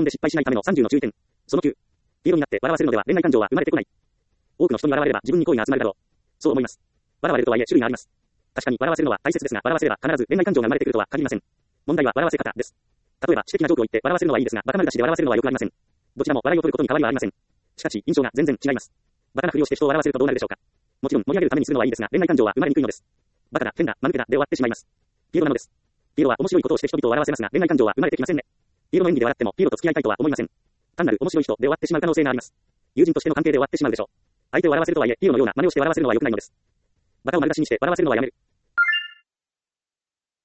で失敗しないための30の注意点。その9。黄色になって笑わせるのでは恋愛感情は生まれてこない。多くの人に笑われれば自分に好意が集まるだろう。そう思います。笑われるとはいえ種類があります。確かに笑わせるのは大切ですが、笑わせれば必ず恋愛感情が生まれてくるとは限りません。問題は笑わせ方です。例えば、知的なジョークを言って笑わせるのはいいですが、バカ丸出しで笑わせるのは良くありません。どちらも笑いを取ることに変わりはありません。しかし、印象が全然違います。バカなふりをして人を笑わせるとどうなるでしょうか。もちろん、盛り上げるためにするのはいいですが、恋愛感情は生まれにくいのです。バカだ、変だ、間抜けだで終わってしまいます。ピエロなのです。ピエロは面白いことをして人々を笑わせますが、恋愛感情は生まれてきませんね。ピエロの演技で笑っても、ピエロと付き合いたいとは思いません。単なる面白い人で終わってしまう可能性があります。友人としての関係で終わってしまうでしょう。相手を笑わせるとはいえ、ピエロのような真似をして笑わせるのは良くないのです。バカを丸出しにして笑わせるのはやめる。